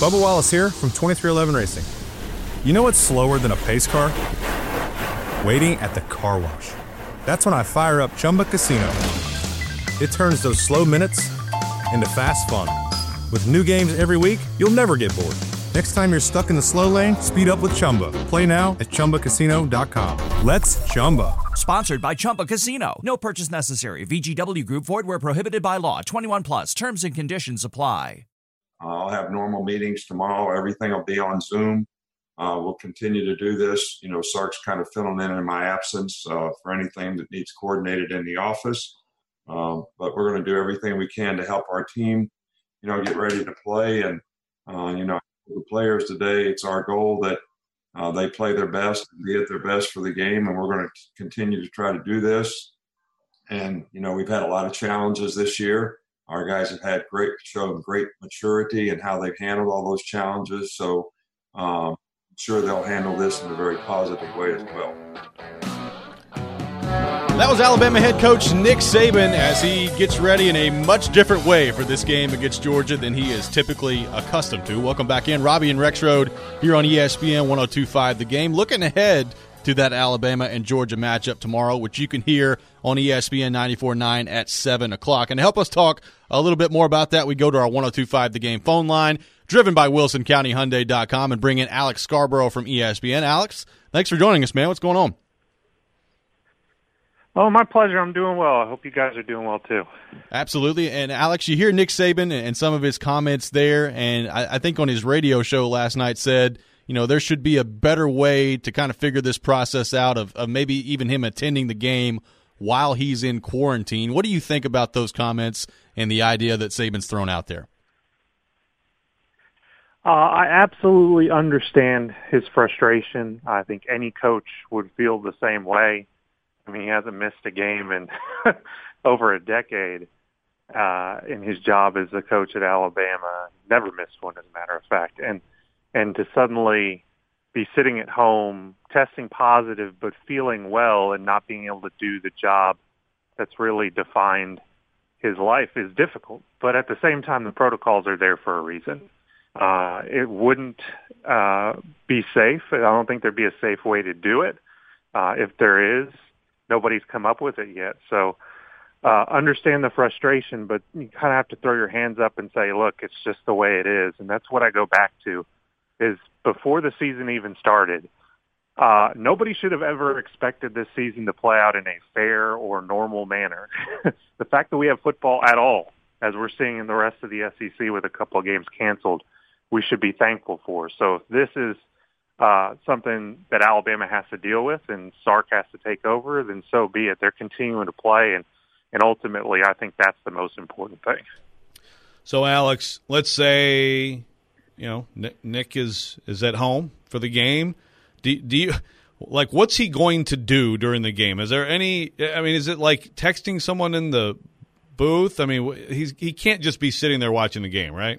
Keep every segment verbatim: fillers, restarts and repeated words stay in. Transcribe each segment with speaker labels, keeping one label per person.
Speaker 1: Bubba Wallace here from twenty-three eleven Racing. You know what's slower than a pace car? Waiting at the car wash. That's when I fire up Chumba Casino. It turns those slow minutes into fast fun. With new games every week, you'll never get bored. Next time you're stuck in the slow lane, speed up with Chumba. Play now at Chumba Casino dot com. Let's Chumba.
Speaker 2: Sponsored by Chumba Casino. No purchase necessary. V G W Group. Void where prohibited by law. twenty-one plus. Terms and conditions apply.
Speaker 3: I'll have normal meetings tomorrow. Everything will be on Zoom. Uh, we'll continue to do this. You know, Sark's kind of filling in in my absence uh, for anything that needs coordinated in the office. Um, but we're going to do everything we can to help our team, you know, get ready to play. And, uh, you know, the players today, it's our goal that uh, they play their best and be at their best for the game. And we're going to continue to try to do this. And, you know, we've had a lot of challenges this year. Our guys have had great, shown great maturity in how they've handled all those challenges. So um, I'm sure they'll handle this in a very positive way as well.
Speaker 4: That was Alabama head coach Nick Saban as he gets ready in a much different way for this game against Georgia than he is typically accustomed to. Welcome back in. Robbie and Rexroad here on E S P N one oh two point five The Game. Looking ahead to that Alabama and Georgia matchup tomorrow, which you can hear on E S P N ninety-four point nine at seven o'clock. And to help us talk a little bit more about that, we go to our one oh two point five The Game phone line, driven by Wilson County Hyundai dot com, and bring in Alex Scarborough from E S P N. Alex, thanks for joining us, man. What's going on?
Speaker 5: Oh, my pleasure. I'm doing well. I hope you guys are doing well, too.
Speaker 4: Absolutely. And, Alex, you hear Nick Saban and some of his comments there, and I, I think on his radio show last night said, you know, there should be a better way to kind of figure this process out of, of maybe even him attending the game while he's in quarantine. What do you think about those comments and the idea that Saban's thrown out there?
Speaker 5: Uh, I absolutely understand his frustration. I think any coach would feel the same way. I mean, he hasn't missed a game in over a decade uh, in his job as a coach at Alabama. Never missed one, as a matter of fact. And and to suddenly be sitting at home, testing positive, but feeling well and not being able to do the job that's really defined his life is difficult. But at the same time, the protocols are there for a reason. Uh, it wouldn't uh, be safe. I don't think there'd be a safe way to do it. Uh, if there is, nobody's come up with it yet. So uh, understand the frustration, but you kind of have to throw your hands up and say, look, it's just the way it is. And that's what I go back to, is before the season even started, uh, nobody should have ever expected this season to play out in a fair or normal manner. The fact that we have football at all, as we're seeing in the rest of the S E C with a couple of games canceled, we should be thankful for. So if this is Uh, something that Alabama has to deal with and Sark has to take over, then so be it. They're continuing to play, and, and ultimately I think that's the most important thing.
Speaker 4: So, Alex, let's say, you know, Nick, Nick is, is at home for the game. Do, do you like, what's he going to do during the game? Is there any, I mean, is it like texting someone in the booth? I mean, he's he can't just be sitting there watching the game, right?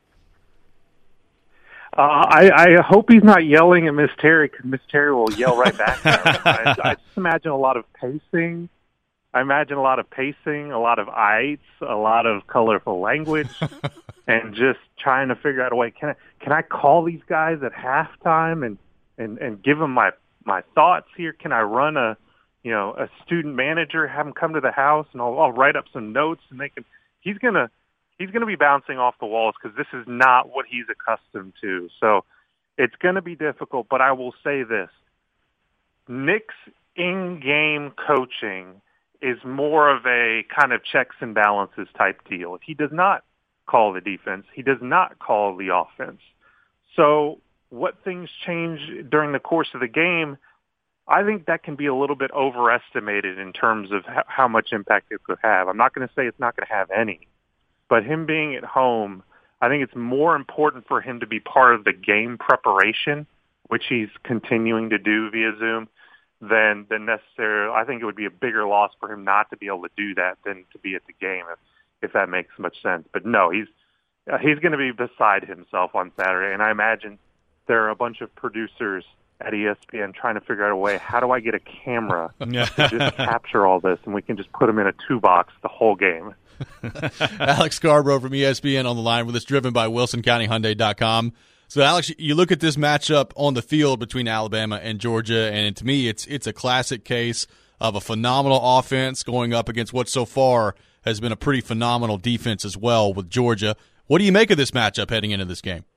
Speaker 5: Uh, I, I hope he's not yelling at Miss Terry, because Miss Terry will yell right back at him. I, I just imagine a lot of pacing. I imagine a lot of pacing, a lot of ites, a lot of colorful language, and just trying to figure out a way. Can I can I call these guys at halftime and, and, and give them my, my thoughts here? Can I run a you know a student manager, have them come to the house, and I'll, I'll write up some notes, and they can. He's gonna. He's going to be bouncing off the walls because this is not what he's accustomed to. So it's going to be difficult, but I will say this. Nick's in-game coaching is more of a kind of checks and balances type deal. He does not call the defense. He does not call the offense. So what things change during the course of the game, I think that can be a little bit overestimated in terms of how much impact it could have. I'm not going to say it's not going to have any. But him being at home, I think it's more important for him to be part of the game preparation, which he's continuing to do via Zoom, than than necessarily. I think it would be a bigger loss for him not to be able to do that than to be at the game, if, if that makes much sense. But no, he's uh, he's going to be beside himself on Saturday, and I imagine there are a bunch of producers at E S P N trying to figure out a way, how do I get a camera to just capture all this, and we can just put them in a two box the whole game.
Speaker 4: Alex Scarborough from E S P N on the line with us, driven by Wilson County Hyundai dot com. So, Alex, you look at this matchup on the field between Alabama and Georgia, and to me it's it's a classic case of a phenomenal offense going up against what so far has been a pretty phenomenal defense as well with Georgia. What do you make of this matchup heading into this game?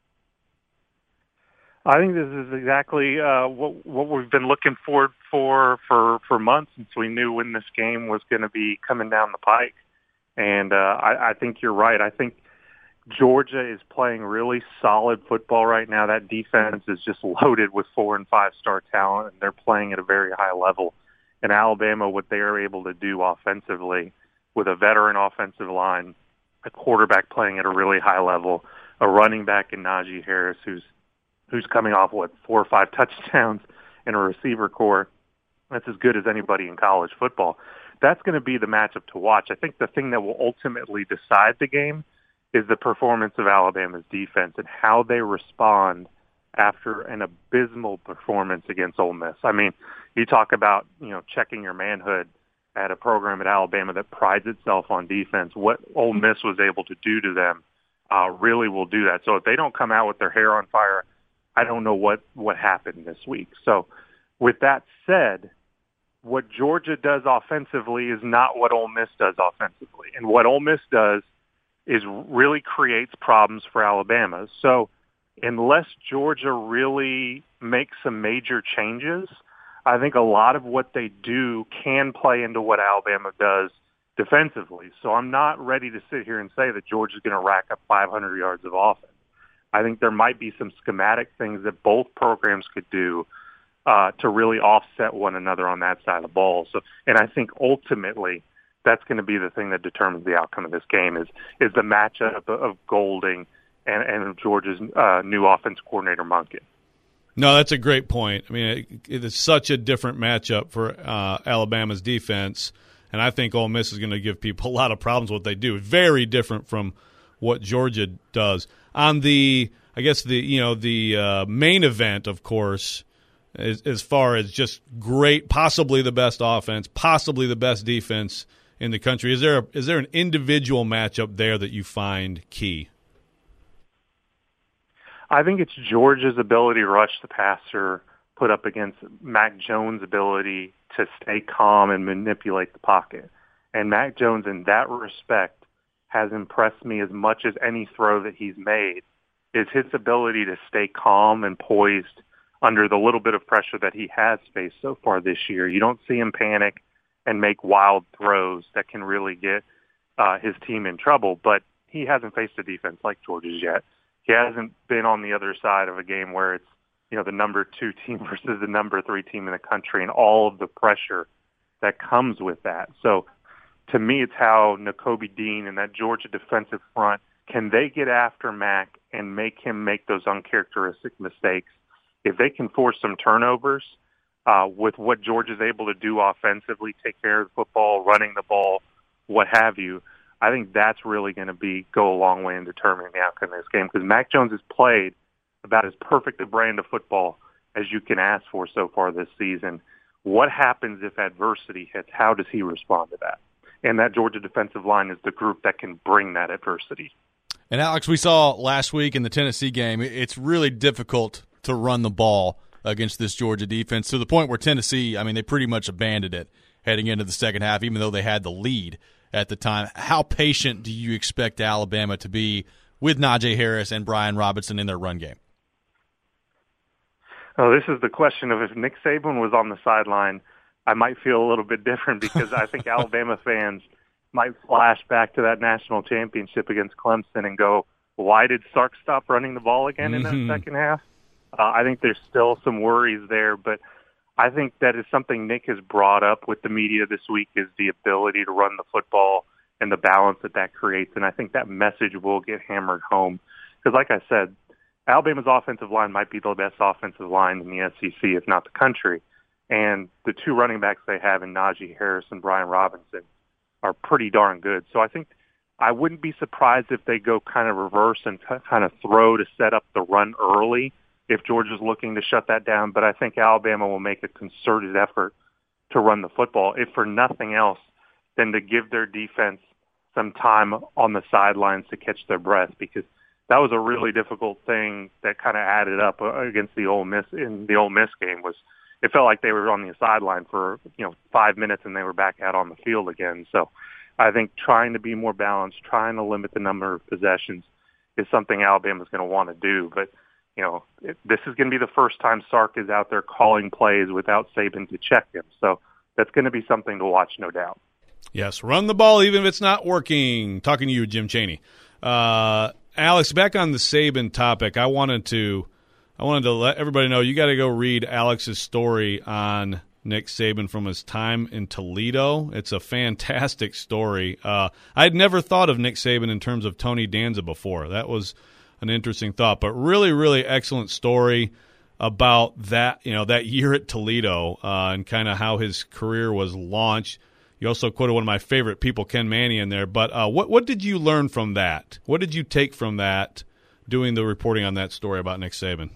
Speaker 5: I think this is exactly uh, what what we've been looking forward for for for months since we knew when this game was going to be coming down the pike. And uh, I, I think you're right. I think Georgia is playing really solid football right now. That defense is just loaded with four and five star talent, and they're playing at a very high level. And Alabama, what they are able to do offensively with a veteran offensive line, a quarterback playing at a really high level, a running back in Najee Harris who's who's coming off, what, four or five touchdowns in a receiver core. That's as good as anybody in college football. That's going to be the matchup to watch. I think the thing that will ultimately decide the game is the performance of Alabama's defense and how they respond after an abysmal performance against Ole Miss. I mean, you talk about, you know, checking your manhood at a program at Alabama that prides itself on defense. What Ole Miss was able to do to them uh, really will do that. So if they don't come out with their hair on fire, I don't know what, what happened this week. So with that said, what Georgia does offensively is not what Ole Miss does offensively. And what Ole Miss does is really creates problems for Alabama. So unless Georgia really makes some major changes, I think a lot of what they do can play into what Alabama does defensively. So I'm not ready to sit here and say that Georgia's going to rack up five hundred yards of offense. I think there might be some schematic things that both programs could do uh, to really offset one another on that side of the ball. So, and I think ultimately that's going to be the thing that determines the outcome of this game is is the matchup of Golding and, and Georgia's uh, new offense coordinator, Monken.
Speaker 6: No, that's a great point. I mean, it, it is such a different matchup for uh, Alabama's defense, and I think Ole Miss is going to give people a lot of problems what they do. Very different from what Georgia does. On the, I guess the you know the uh, main event, of course, as, as far as just great, possibly the best offense, possibly the best defense in the country. Is there a, is there an individual matchup there that you find key?
Speaker 5: I think it's Georgia's ability to rush the passer put up against Mac Jones' ability to stay calm and manipulate the pocket. And Mac Jones, in that respect, has impressed me as much as any throw that he's made, is his ability to stay calm and poised under the little bit of pressure that he has faced so far this year. You don't see him panic and make wild throws that can really get uh, his team in trouble, but he hasn't faced a defense like Georgia's yet. He hasn't been on the other side of a game where it's, you know, the number two team versus the number three team in the country and all of the pressure that comes with that. So to me, it's how Nakobe Dean and that Georgia defensive front, can they get after Mac and make him make those uncharacteristic mistakes? If they can force some turnovers uh, with what Georgia's able to do offensively, take care of the football, running the ball, what have you, I think that's really going to be go a long way in determining the outcome of this game because Mac Jones has played about as perfect a brand of football as you can ask for so far this season. What happens if adversity hits? How does he respond to that? And that Georgia defensive line is the group that can bring that adversity.
Speaker 4: And, Alex, we saw last week in the Tennessee game, it's really difficult to run the ball against this Georgia defense to the point where Tennessee, I mean, they pretty much abandoned it heading into the second half, even though they had the lead at the time. How patient do you expect Alabama to be with Najee Harris and Brian Robinson in their run game?
Speaker 5: Oh, this is the question of if Nick Saban was on the sideline, I might feel a little bit different because I think Alabama fans might flash back to that national championship against Clemson and go, why did Sark stop running the ball again in
Speaker 6: Mm-hmm.
Speaker 5: that second half? Uh, I think there's still some worries there, but I think that is something Nick has brought up with the media this week is the ability to run the football and the balance that that creates, and I think that message will get hammered home. Because like I said, Alabama's offensive line might be the best offensive line in the S E C, if not the country. And the two running backs they have in Najee Harris and Brian Robinson are pretty darn good. So I think I wouldn't be surprised if they go kind of reverse and t- kind of throw to set up the run early if Georgia's looking to shut that down. But I think Alabama will make a concerted effort to run the football, if for nothing else than to give their defense some time on the sidelines to catch their breath, because that was a really difficult thing that kind of added up against the Ole Miss in the Ole Miss game. Was it felt like they were on the sideline for, you know, five minutes and they were back out on the field again. So I think trying to be more balanced, trying to limit the number of possessions is something Alabama's going to want to do. But, you know, it, this is going to be the first time Sark is out there calling plays without Saban to check him. So that's going to be something to watch, no doubt.
Speaker 6: Yes, run the ball even if it's not working. Talking to you, Jim Chaney. Uh, Alex, back on the Saban topic, I wanted to I wanted to let everybody know you got to go read Alex's story on Nick Saban from his time in Toledo. It's a fantastic story. Uh, I'd never thought of Nick Saban in terms of Tony Danza before. That was an interesting thought, but really, really excellent story about that, you know, that year at Toledo uh, and kind of how his career was launched. You also quoted one of my favorite people, Ken Mannion, there. But uh, what what did you learn from that? What did you take from that, doing the reporting on that story about Nick Saban?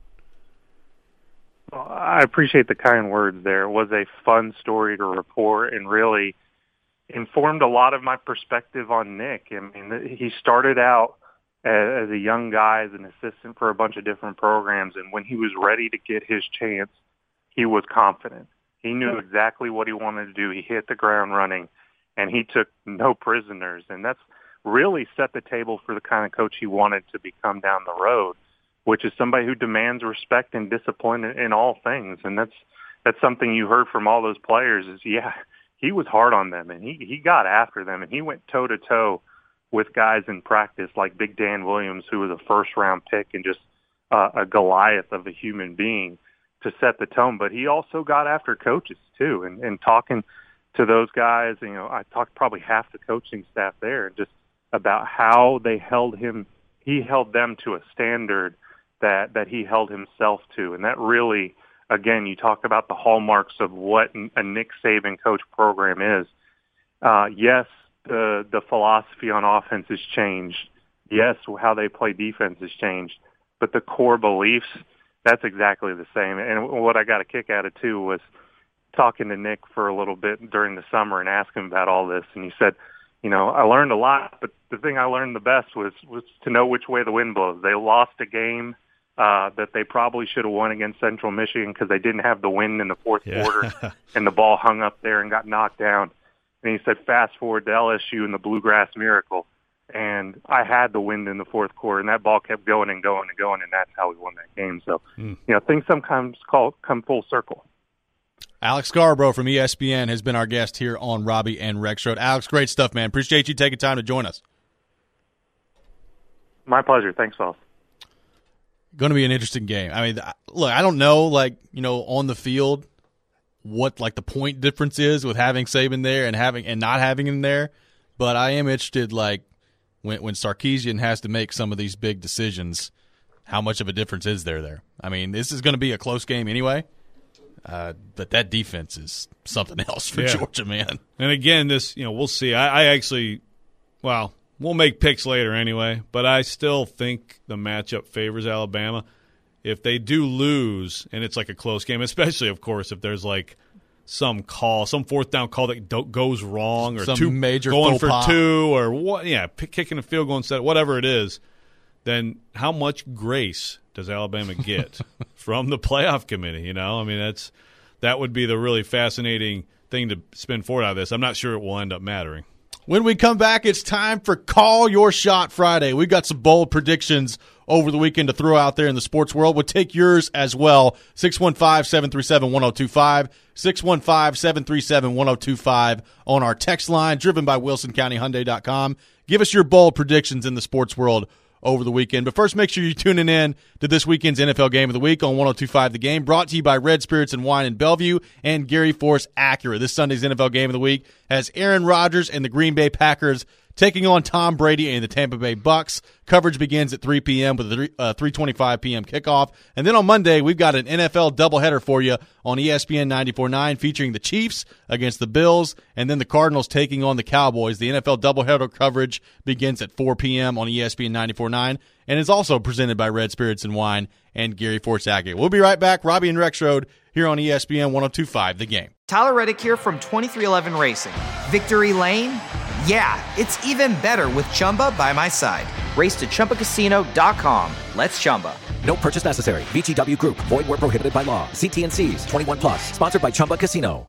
Speaker 5: Well, I appreciate the kind words there. It was a fun story to report and really informed a lot of my perspective on Nick. I mean, he started out as a young guy, as an assistant for a bunch of different programs, and when he was ready to get his chance, he was confident. He knew exactly what he wanted to do. He hit the ground running, and he took no prisoners. And that's really set the table for the kind of coach he wanted to become down the road, which is somebody who demands respect and discipline in, in all things. And that's that's something you heard from all those players is, yeah, he was hard on them, and he, he got after them, and he went toe-to-toe with guys in practice like Big Dan Williams, who was a first-round pick and just uh, a Goliath of a human being, to set the tone. But he also got after coaches too, and, and talking to those guys, you know, I talked probably half the coaching staff there, just about how they held him, he held them to a standard that, that he held himself to. And that really, again, you talk about the hallmarks of what a Nick Saban coach program is. Uh, yes, the, the philosophy on offense has changed. Yes, how they play defense has changed, but the core beliefs, that's exactly the same. And what I got a kick out of, too, was talking to Nick for a little bit during the summer and asking him about all this. And he said, you know, I learned a lot, but the thing I learned the best was, was to know which way the wind blows. They lost a game uh, that they probably should have won against Central Michigan because they didn't have the wind in the fourth yeah. quarter, and the ball hung up there and got knocked down. And he said, fast forward to L S U and the Bluegrass Miracle. And I had the wind in the fourth quarter, and that ball kept going and going and going, and that's how we won that game. So, mm. you know, things sometimes call, come full circle.
Speaker 4: Alex Scarborough from E S P N has been our guest here on Robbie and Rexroad. Alex, great stuff, man. Appreciate you taking time to join us.
Speaker 5: My pleasure. Thanks, fellas.
Speaker 4: Going to be an interesting game. I mean, look, I don't know, like, you know, on the field what, like, the point difference is with having Saban there and having and not having him there, but I am interested, like, When, when Sarkisian has to make some of these big decisions, how much of a difference is there there? I mean, this is going to be a close game anyway, uh, but that defense is something else for yeah. Georgia, man.
Speaker 6: And again, this, you know, we'll see. I, I actually, well, we'll make picks later anyway, but I still think the matchup favors Alabama. If they do lose and it's like a close game, especially, of course, if there's like some call, some fourth down call that do- goes wrong, or
Speaker 4: some
Speaker 6: two
Speaker 4: major
Speaker 6: going for
Speaker 4: pop.
Speaker 6: two, or what? Yeah, p- kicking a field goal instead, whatever it is. Then how much grace does Alabama get from the playoff committee? You know, I mean, that's that would be the really fascinating thing to spin forward out of this. I'm not sure it will end up mattering.
Speaker 4: When we come back, it's time for Call Your Shot Friday. We've got some bold predictions over the weekend to throw out there in the sports world. We'll take yours as well. six one five, seven three seven, one oh two five, six one five, seven three seven, one oh two five on our text line, driven by Wilson County Hyundai dot com. Give us your bold predictions in the sports world over the weekend. But first, make sure you're tuning in to this weekend's N F L Game of the Week on one oh two five The Game, brought to you by Red Spirits and Wine in Bellevue and Gary Force Acura. This Sunday's N F L Game of the Week has Aaron Rodgers and the Green Bay Packers taking on Tom Brady and the Tampa Bay Bucks. Coverage begins at three p.m. with a uh, three twenty-five p.m. kickoff. And then on Monday, we've got an N F L doubleheader for you on E S P N ninety-four point nine featuring the Chiefs against the Bills and then the Cardinals taking on the Cowboys. The N F L doubleheader coverage begins at four p.m. on E S P N ninety-four point nine and is also presented by Red Spirits and Wine and Gary Force Acura. We'll be right back. Robbie and Rexroad here on E S P N one oh two point five The Game.
Speaker 7: Tyler Reddick here from twenty-three eleven Racing. Victory Lane? Yeah, it's even better with Chumba by my side. Race to Chumba Casino dot com. Let's Chumba.
Speaker 8: No purchase necessary. V G W Group. Void where prohibited by law. See T and C's. twenty-one plus. Sponsored by Chumba Casino.